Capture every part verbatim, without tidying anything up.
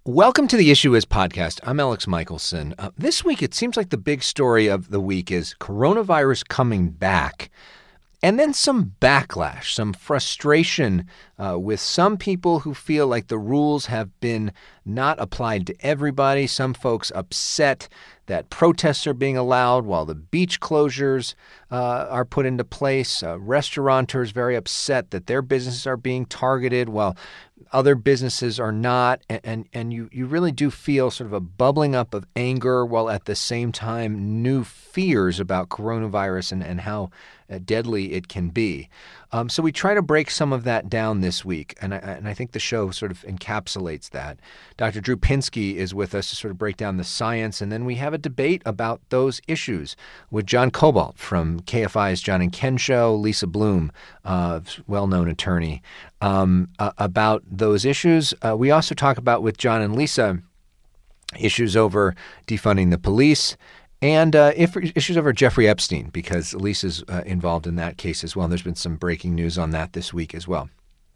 Welcome to the Issue Is podcast. I'm Alex Michelson. Uh, this week, it seems like the big story of the week is coronavirus coming back, and then some backlash, some frustration uh, with some people who feel like the rules have been not applied to everybody. Some folks upset that protests are being allowed while the beach closures uh, are put into place. Uh, restaurateurs very upset that their businesses are being targeted while other businesses are not. And, and, and you, you really do feel sort of a bubbling up of anger while at the same time new fears about coronavirus and, and how uh, deadly it can be. Um, so we try to break some of that down this week, and I, and I think the show sort of encapsulates that. Doctor Drew Pinsky is with us to sort of break down the science, and then we have a debate about those issues with John Cobalt from K F I's John and Ken Show, Lisa Bloom, uh, well-known attorney, um, uh, about those issues. Uh, we also talk about, with John and Lisa, issues over defunding the police, and uh, if, issues over Jeffrey Epstein, because Lisa's uh, involved in that case as well. There's been some breaking news on that this week as well.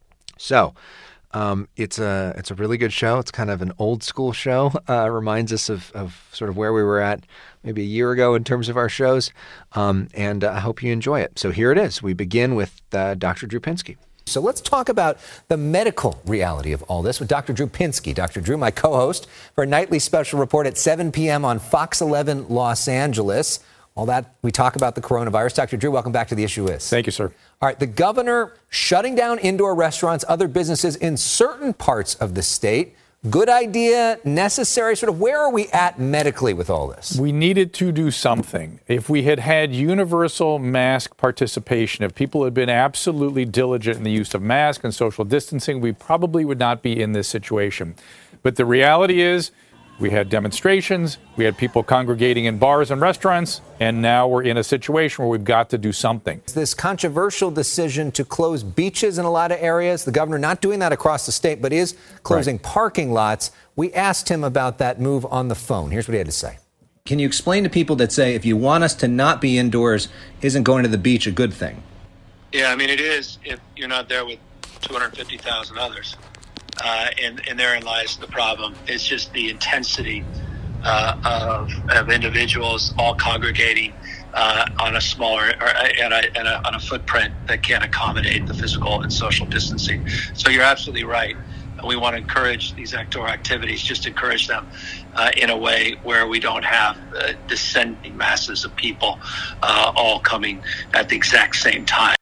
So um, it's a it's a really good show. It's kind of an old school show. Uh, reminds us of, of sort of where we were at maybe a year ago in terms of our shows. Um, and uh, I hope you enjoy it. So here it is. We begin with uh, Doctor Drew Pinsky. So let's talk about the medical reality of all this with Doctor Drew Pinsky. Doctor Drew, my co-host for a nightly special report at seven p.m. on Fox eleven Los Angeles. All that, we talk about the coronavirus. Doctor Drew, welcome back to The Issue Is. Thank you, sir. All right, the governor shutting down indoor restaurants, other businesses in certain parts of the state. Good idea, necessary? Sort of where are we at medically with all this? We needed to do something. If we had had universal mask participation, if people had been absolutely diligent in the use of masks and social distancing, we probably would not be in this situation. But the reality is, we had demonstrations, we had people congregating in bars and restaurants, and now we're in a situation where we've got to do something. This controversial decision to close beaches in a lot of areas, the governor not doing that across the state, but is closing right. parking lots. We asked him about that move on the phone. Here's what he had to say. Can you explain to people that say, if you want us to not be indoors, isn't going to the beach a good thing? Yeah, I mean, it is if you're not there with two hundred fifty thousand others. Uh, and, and therein lies the problem. It's just the intensity uh, of, of individuals all congregating uh, on a smaller or and a, and a, on a footprint that can't accommodate the physical and social distancing. So you're absolutely right. We want to encourage these outdoor activities, just encourage them uh, in a way where we don't have uh, descending masses of people uh, all coming at the exact same time.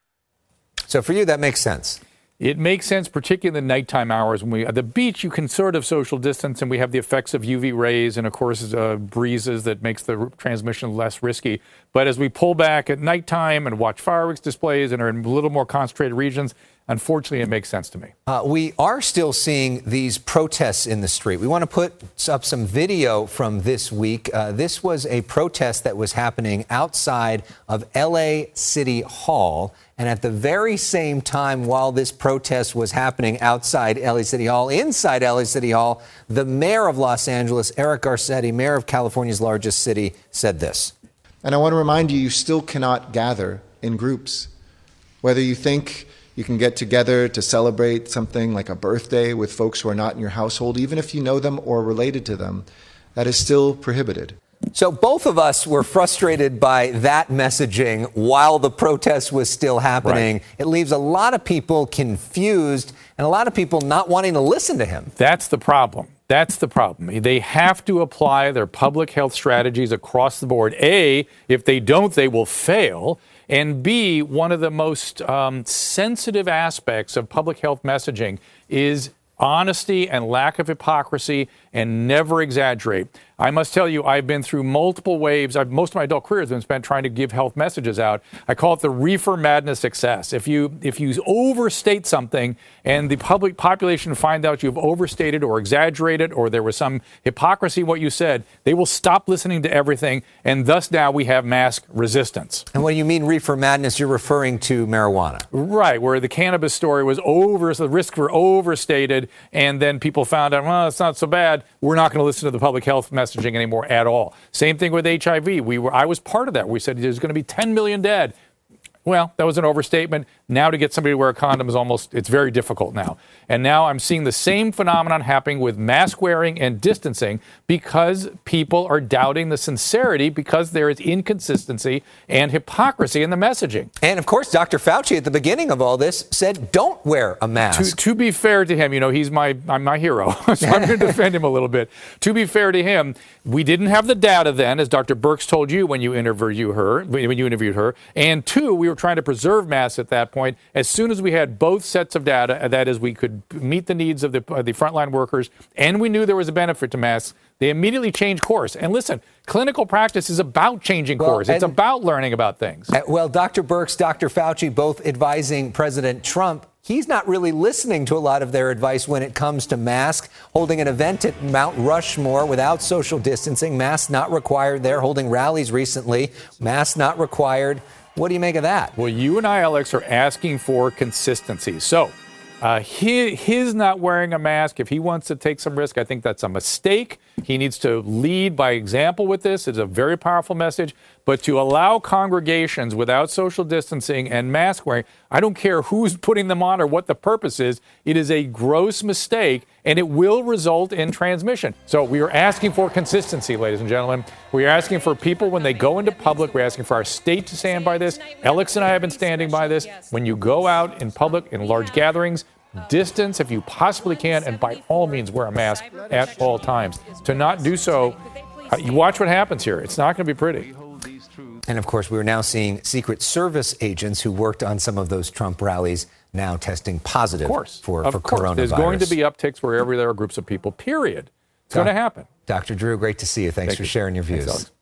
So for you, that makes sense. It makes sense, particularly in the nighttime hours. When we at the beach, you can sort of social distance, and we have the effects of U V rays and, of course, uh, breezes that makes the r- transmission less risky. But as we pull back at nighttime and watch fireworks displays and are in a little more concentrated regions, unfortunately, it makes sense to me. Uh, we are still seeing these protests in the street. We want to put up some video from this week. Uh, this was a protest that was happening outside of L A City Hall. And at the very same time, while this protest was happening outside L A City Hall, inside L A City Hall, the mayor of Los Angeles, Eric Garcetti, mayor of California's largest city, said this. And I want to remind you, you still cannot gather in groups. Whether you think you can get together to celebrate something like a birthday with folks who are not in your household, even if you know them or related to them, that is still prohibited. So both of us were frustrated by that messaging while the protest was still happening. Right. It leaves a lot of people confused and a lot of people not wanting to listen to him. That's the problem. That's the problem. They have to apply their public health strategies across the board. A, if they don't, they will fail. And B, one of the most um, sensitive aspects of public health messaging is honesty and lack of hypocrisy, and never exaggerate. I must tell you, I've been through multiple waves. I've, most of my adult career has been spent trying to give health messages out. I call it the reefer madness excess. If you if you overstate something and the public population find out you've overstated or exaggerated or there was some hypocrisy in what you said, they will stop listening to everything, and thus now we have mask resistance. And when you mean reefer madness, you're referring to marijuana. Right, where the cannabis story was over, so the risks were overstated, and then people found out, well, it's not so bad. We're not going to listen to the public health messaging anymore at all. Same thing with H I V. We were, I was part of that. We said there's going to be ten million dead. Well, that was an overstatement. Now to get somebody to wear a condom is almost, it's very difficult now. And now I'm seeing the same phenomenon happening with mask wearing and distancing because people are doubting the sincerity because there is inconsistency and hypocrisy in the messaging. And of course, Doctor Fauci at the beginning of all this said, don't wear a mask. To, to be fair to him, you know, he's my I'm my hero, so I'm going to defend him a little bit. To be fair to him, we didn't have the data then, as Doctor Birx told you when you interviewed her, when you interviewed her. And two, we were trying to preserve masks at that point. As soon as we had both sets of data, that is, we could meet the needs of the, uh, the frontline workers, and we knew there was a benefit to masks, they immediately changed course. And listen, clinical practice is about changing well, course. It's and, about learning about things. Uh, well, Doctor Birx, Doctor Fauci, both advising President Trump. He's not really listening to a lot of their advice when it comes to masks. Holding an event at Mount Rushmore without social distancing, masks not required there. Holding rallies recently, masks not required. What do you make of that? Well, you and I, Alex, are asking for consistency. So uh, his, his not wearing a mask, if he wants to take some risk, I think that's a mistake. He needs to lead by example with this. It's a very powerful message. But to allow congregations without social distancing and mask wearing, I don't care who's putting them on or what the purpose is, it is a gross mistake, and it will result in transmission. So we are asking for consistency, ladies and gentlemen. We are asking for people when they go into public. We're asking for our state to stand by this. Alex and I have been standing by this. When you go out in public in large gatherings, distance if you possibly can, and by all means wear a mask at all times. To not do so, you watch what happens here. It's not going to be pretty. And of course, we're now seeing Secret Service agents who worked on some of those Trump rallies now testing positive of course. for, of for course. coronavirus. There's going to be upticks wherever there are groups of people, period. It's going to happen. Doctor Drew, great to see you. Thanks Thank for you. sharing your views. Thanks,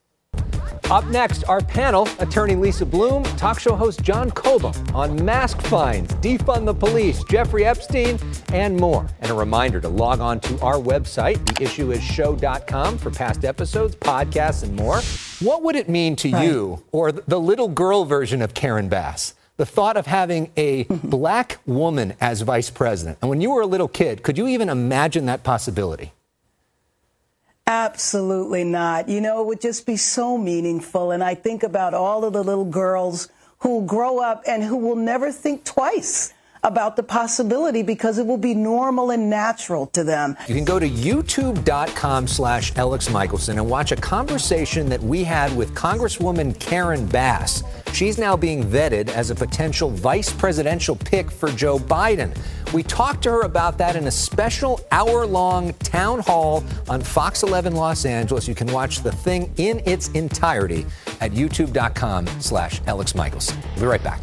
Up next, our panel, attorney Lisa Bloom, talk show host John Cobalt on mask fines, defund the police, Jeffrey Epstein, and more. And a reminder to log on to our website, the issue is show dot com, for past episodes, podcasts, and more. What would it mean to right. you, or the little girl version of Karen Bass, the thought of having a black woman as vice president? And when you were a little kid, could you even imagine that possibility? Absolutely not. You know, it would just be so meaningful. And I think about all of the little girls who grow up and who will never think twice about the possibility because it will be normal and natural to them. You can go to youtube dot com slash Alex Michelson and watch a conversation that we had with Congresswoman Karen Bass. She's now being vetted as a potential vice presidential pick for Joe Biden. We talked to her about that in a special hour-long town hall on Fox eleven Los Angeles. You can watch the thing in its entirety at youtube dot com slash Alex Michelson. We'll be right back.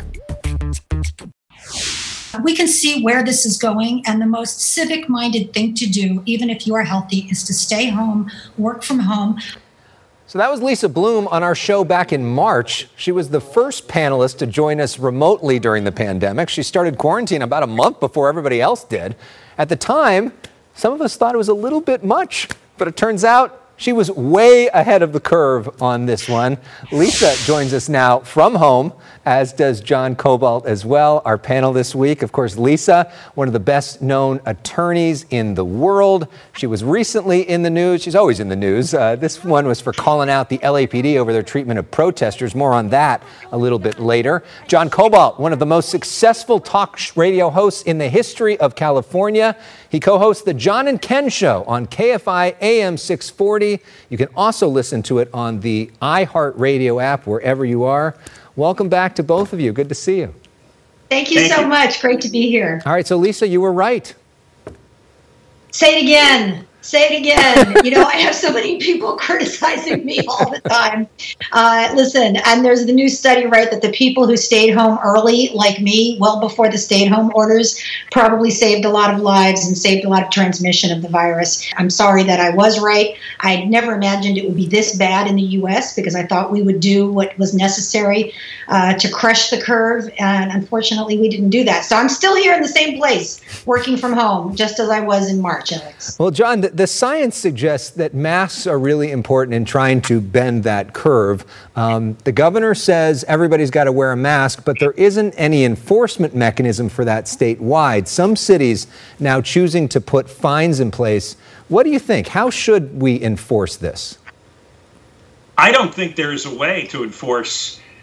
We can see where this is going, and the most civic-minded thing to do, even if you are healthy, is to stay home, work from home. So that was Lisa Bloom on our show back in March. She was the first panelist to join us remotely during the pandemic. She started quarantine about a month before everybody else did. At the time, some of us thought it was a little bit much, but it turns out she was way ahead of the curve on this one. Lisa joins us now from home, as does John Cobalt as well, our panel this week. Of course, Lisa, one of the best-known attorneys in the world. She was recently in the news. She's always in the news. Uh, this one was for calling out the L A P D over their treatment of protesters. More on that a little bit later. John Cobalt, one of the most successful talk radio hosts in the history of California. He co-hosts the John and Ken Show on K F I A M six forty. You can also listen to it on the iHeartRadio app, wherever you are. Welcome back to both of you. Good to see you. Thank you Thank so you. much. Great to be here. All right, so Lisa, you were right. Say it again. Say it again. You know, I have so many people criticizing me all the time. Uh, listen, and there's the new study, right, that the people who stayed home early, like me, well before the stay-at-home orders, probably saved a lot of lives and saved a lot of transmission of the virus. I'm sorry that I was right. I never imagined it would be this bad in the U S because I thought we would do what was necessary uh, to crush the curve, and unfortunately we didn't do that. So I'm still here in the same place, working from home, just as I was in March, Alex. Well, John, the, the science suggests that masks are really important in trying to bend that curve. Um, the governor says everybody's got to wear a mask, but there isn't any enforcement mechanism for that statewide. Some cities now choosing to put fines in place. What do you think? How should we enforce this? I don't think there is a way to enforce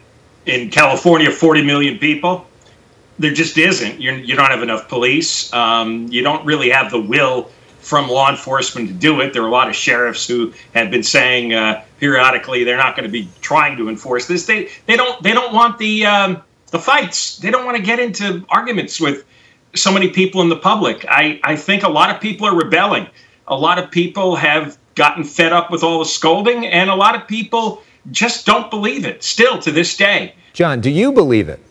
in California, forty million people. There just isn't. You're, you don't have enough police. Um, you don't really have the will from law enforcement to do it. There are a lot of sheriffs who have been saying uh, periodically they're not going to be trying to enforce this. They they don't they don't want the um, the fights. They don't want to get into arguments with so many people in the public. I, I think a lot of people are rebelling. A lot of people have gotten fed up with all the scolding, and a lot of people just don't believe it still to this day. John, do you believe it?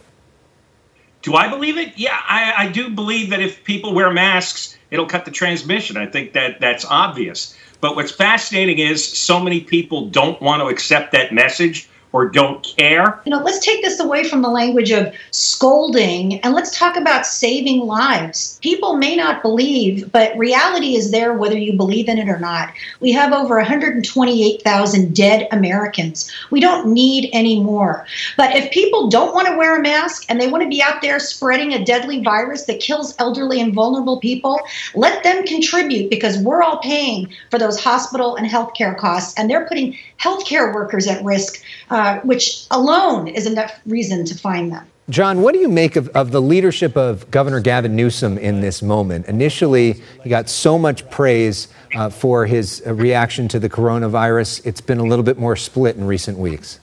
Do I believe it? Yeah, I, I do believe that if people wear masks, it'll cut the transmission. I think that that's obvious. But what's fascinating is so many people don't want to accept that message or don't care. You know, let's take this away from the language of scolding and let's talk about saving lives. People may not believe, but reality is there whether you believe in it or not. We have over one hundred twenty-eight thousand dead Americans. We don't need any more. But if people don't want to wear a mask and they want to be out there spreading a deadly virus that kills elderly and vulnerable people, let them contribute, because we're all paying for those hospital and healthcare costs, and they're putting healthcare workers at risk, uh, which alone is enough reason to fine them. John, what do you make of, of the leadership of Governor Gavin Newsom in this moment? Initially, he got so much praise uh, for his uh, reaction to the coronavirus. It's been a little bit more split in recent weeks.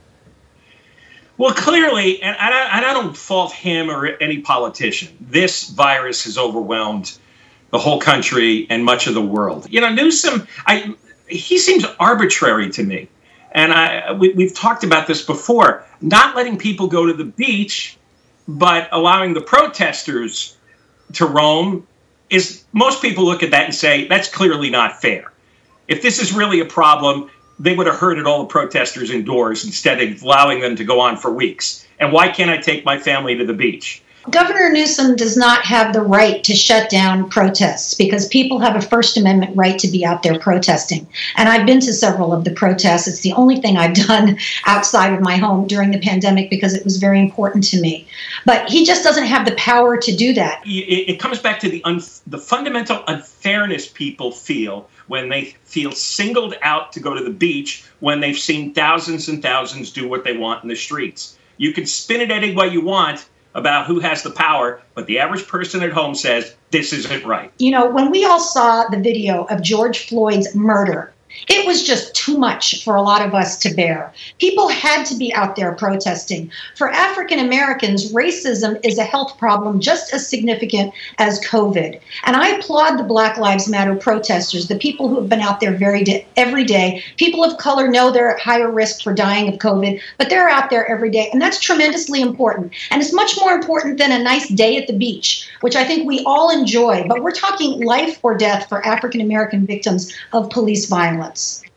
Well, clearly, and I, and I don't fault him or any politician, this virus has overwhelmed the whole country and much of the world. You know, Newsom, I, he seems arbitrary to me. And I, we, we've talked about this before, not letting people go to the beach, but allowing the protesters to roam is, most people look at that and say, that's clearly not fair. If this is really a problem, they would have herded all the protesters indoors instead of allowing them to go on for weeks. And why can't I take my family to the beach? Governor Newsom does not have the right to shut down protests because people have a First Amendment right to be out there protesting. And I've been to several of the protests. It's the only thing I've done outside of my home during the pandemic because it was very important to me. But he just doesn't have the power to do that. It, it comes back to the, un, the fundamental unfairness people feel when they feel singled out to go to the beach when they've seen thousands and thousands do what they want in the streets. You can spin it any way you want about who has the power, but the average person at home says this isn't right. You know, when we all saw the video of George Floyd's murder, it was just too much for a lot of us to bear. People had to be out there protesting. For African Americans, racism is a health problem just as significant as COVID. And I applaud the Black Lives Matter protesters, the people who have been out there very day, every day. People of color know they're at higher risk for dying of COVID, but they're out there every day. And that's tremendously important. And it's much more important than a nice day at the beach, which I think we all enjoy. But we're talking life or death for African American victims of police violence.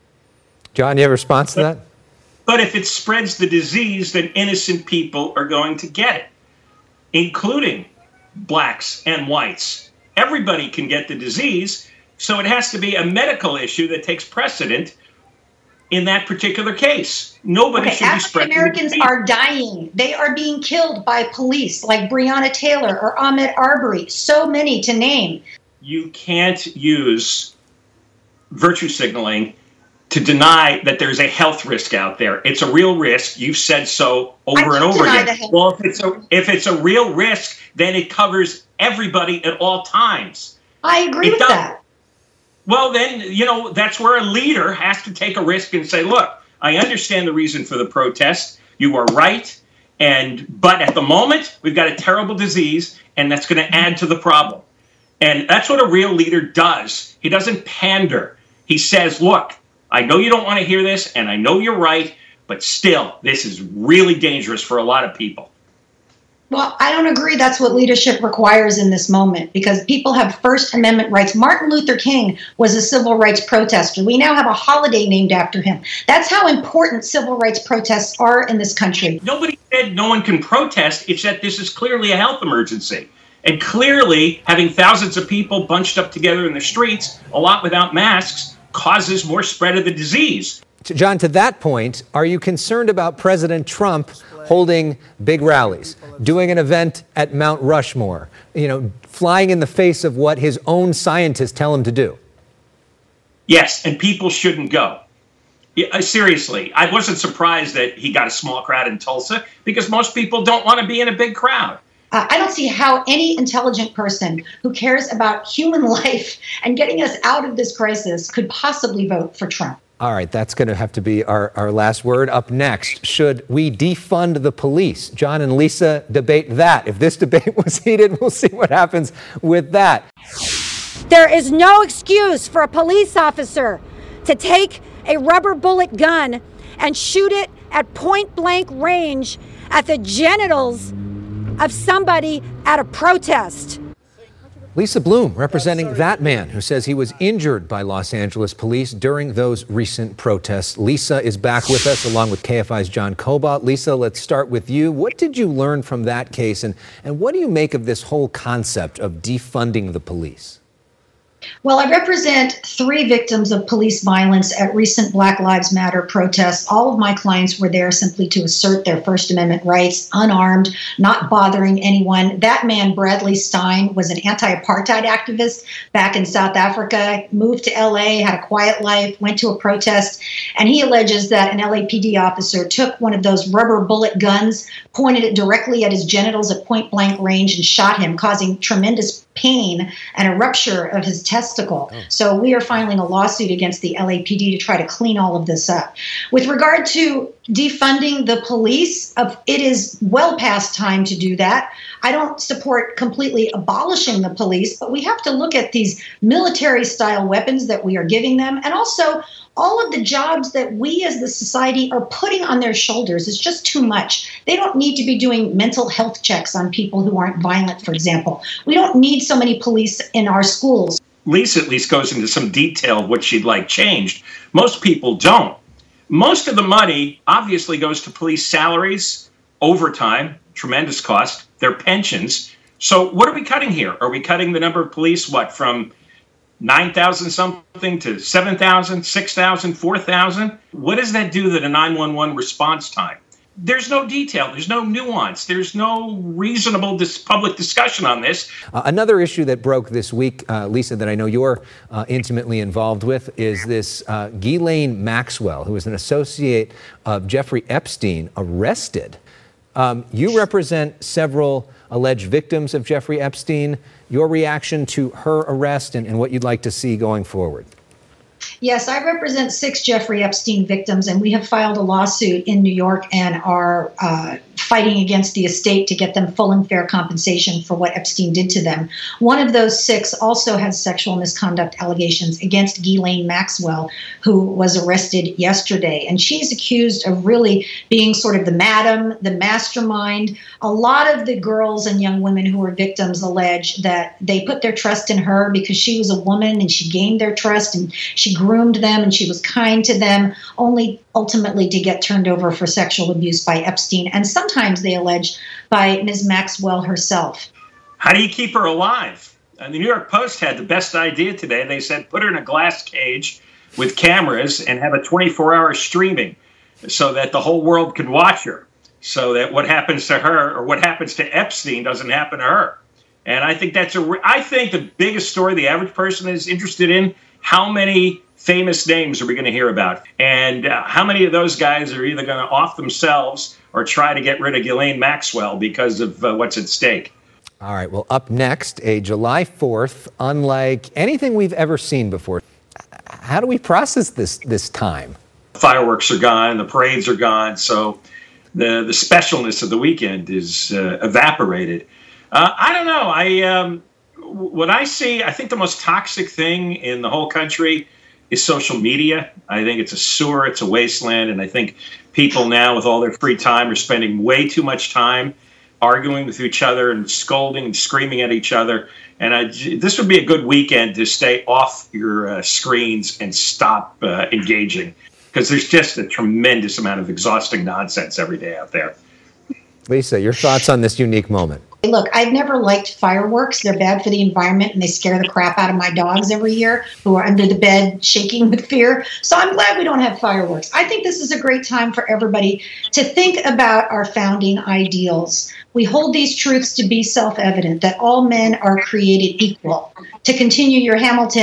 John, you have a response to that? But if it spreads the disease, then innocent people are going to get it, including blacks and whites. Everybody can get the disease, so it has to be a medical issue that takes precedent in that particular case. Nobody okay, should be spreading the disease. African Americans are dying. They are being killed by police like Breonna Taylor or Ahmaud Arbery, so many to name. You can't use virtue signaling to deny that there's a health risk out there. It's a real risk. You've said so over and over again. Well, if it's a if it's a real risk, then it covers everybody at all times. I agree with that. Well, then, you know, that's where a leader has to take a risk and say, look, I understand the reason for the protest. You are right. And but at the moment, we've got a terrible disease, and that's going to add to the problem. And that's what a real leader does. He doesn't pander. He says, look, I know you don't want to hear this, and I know you're right, but still, this is really dangerous for a lot of people. Well, I don't agree that's what leadership requires in this moment, because people have First Amendment rights. Martin Luther King was a civil rights protester. We now have a holiday named after him. That's how important civil rights protests are in this country. Nobody said no one can protest. It's that this is clearly a health emergency. And clearly, having thousands of people bunched up together in the streets, a lot without masks, causes more spread of the disease. John, to that point, are you concerned about President Trump holding big rallies, doing an event at Mount Rushmore, you know, flying in the face of what his own scientists tell him to do? Yes, and people shouldn't go. Yeah, seriously, I wasn't surprised that he got a small crowd in Tulsa because most people don't want to be in a big crowd. Uh, I don't see how any intelligent person who cares about human life and getting us out of this crisis could possibly vote for Trump. All right, that's going to have to be our, our last word. Up next, should we defund the police? John and Lisa debate that. If this debate was heated, we'll see what happens with that. There is no excuse for a police officer to take a rubber bullet gun and shoot it at point blank range at the genitals of somebody at a protest. Lisa Bloom representing that man who says he was injured by Los Angeles police during those recent protests. Lisa is back with us along with K F I's John Cobot. Lisa, let's start with you. What did you learn from that case, and, and what do you make of this whole concept of defunding the police? Well, I represent three victims of police violence at recent Black Lives Matter protests. All of my clients were there simply to assert their First Amendment rights, unarmed, not bothering anyone. That man, Bradley Stein, was an anti-apartheid activist back in South Africa, moved to L A, had a quiet life, went to a protest, and he alleges that an L A P D officer took one of those rubber bullet guns, pointed it directly at his genitals at point blank range, and shot him, causing tremendous pain and a rupture of his testicle. Oh. So we are filing a lawsuit against the L A P D to try to clean all of this up. With regard to defunding the police, uh, it is well past time to do that. I don't support completely abolishing the police, but we have to look at these military-style weapons that we are giving them, and also all of the jobs that we as the society are putting on their shoulders. Is just too much. They don't need to be doing mental health checks on people who aren't violent, for example. We don't need so many police in our schools. Lisa at least goes into some detail of what she'd like changed. Most people don't. Most of the money obviously goes to police salaries, overtime, tremendous cost, their pensions. So what are we cutting here? Are we cutting the number of police, what, from nine thousand something to seven thousand, six thousand, four thousand? What does that do to the nine one one response time? There's no detail. There's no nuance. There's no reasonable dis- public discussion on this. Uh, another issue that broke this week, uh, Lisa, that I know you're uh, intimately involved with, is this uh, Ghislaine Maxwell, who is an associate of Jeffrey Epstein, arrested. Um, you represent several alleged victims of Jeffrey Epstein. Your reaction to her arrest and, and what you'd like to see going forward? Yes, I represent six Jeffrey Epstein victims, and we have filed a lawsuit in New York and are uh, fighting against the estate to get them full and fair compensation for what Epstein did to them. One of those six also has sexual misconduct allegations against Ghislaine Maxwell, who was arrested yesterday. And she's accused of really being sort of the madam, the mastermind. A lot of the girls and young women who were victims allege that they put their trust in her because she was a woman and she gained their trust and she groomed them and she was kind to them, only ultimately to get turned over for sexual abuse by Epstein, and sometimes they allege by Miz Maxwell herself. How do you keep her alive? And the New York Post had the best idea today. They said put her in a glass cage with cameras and have a twenty-four hour streaming so that the whole world could watch her, so that what happens to her or what happens to Epstein doesn't happen to her. And I think that's a, I think the biggest story the average person is interested in, how many famous names are we going to hear about? And uh, how many of those guys are either going to off themselves or try to get rid of Ghislaine Maxwell because of uh, what's at stake? All right. Well, up next, a July fourth, unlike anything we've ever seen before. How do we process this this time? Fireworks are gone. The parades are gone. So the, the specialness of the weekend is uh, evaporated. Uh, I don't know. I um, what I see, I think the most toxic thing in the whole country is social media. I think it's a sewer, it's a wasteland, and I think people now with all their free time are spending way too much time arguing with each other and scolding and screaming at each other. And I, this would be a good weekend to stay off your uh, screens and stop uh, engaging, because there's just a tremendous amount of exhausting nonsense every day out there. Lisa, your thoughts on this unique moment? Look, I've never liked fireworks. They're bad for the environment, and they scare the crap out of my dogs every year who are under the bed shaking with fear. So I'm glad we don't have fireworks. I think this is a great time for everybody to think about our founding ideals. We hold these truths to be self-evident, that all men are created equal. To continue your Hamilton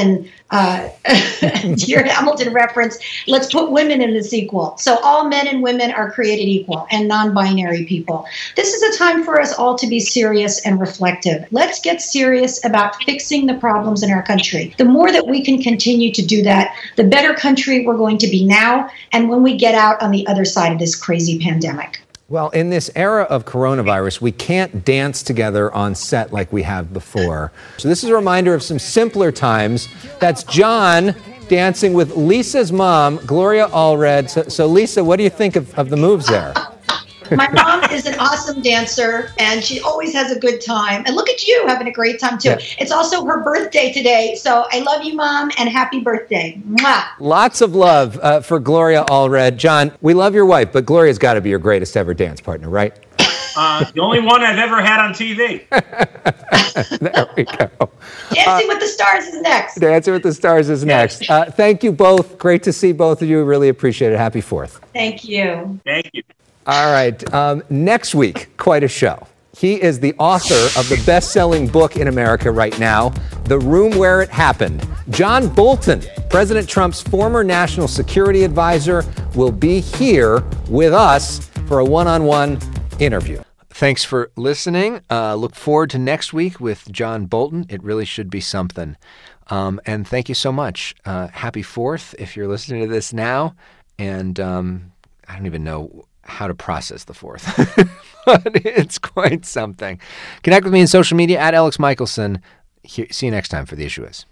uh, Dear Hamilton reference, let's put women in the sequel. So all men and women are created equal, and non-binary people. This is a time for us all to be serious and reflective. Let's get serious about fixing the problems in our country. The more that we can continue to do that, the better country we're going to be now and when we get out on the other side of this crazy pandemic. Well, in this era of coronavirus, we can't dance together on set like we have before. So this is a reminder of some simpler times. That's John dancing with Lisa's mom, Gloria Allred. So, so Lisa, what do you think of, of the moves there? My mom is an awesome dancer, and she always has a good time. And look at you having a great time, too. Yeah. It's also her birthday today, so I love you, Mom, and happy birthday. Mwah. Lots of love uh, for Gloria Allred. John, we love your wife, but Gloria's got to be your greatest ever dance partner, right? Uh, the only one I've ever had on T V. There we go. Dancing uh, with the Stars is next. Dancing with the Stars is next. Uh, thank you both. Great to see both of you. Really appreciate it. Happy Fourth. Thank you. Thank you. All right. Um, next week, quite a show. He is the author of the best-selling book in America right now, The Room Where It Happened. John Bolton, President Trump's former national security advisor, will be here with us for a one-on-one interview. Thanks for listening. Uh, look forward to next week with John Bolton. It really should be something. Um, and thank you so much. Uh, happy Fourth if you're listening to this now. And um, I don't even know how to process the Fourth, but it's quite something. Connect with me on social media at Alex Michelson. See you next time for The Issue Is.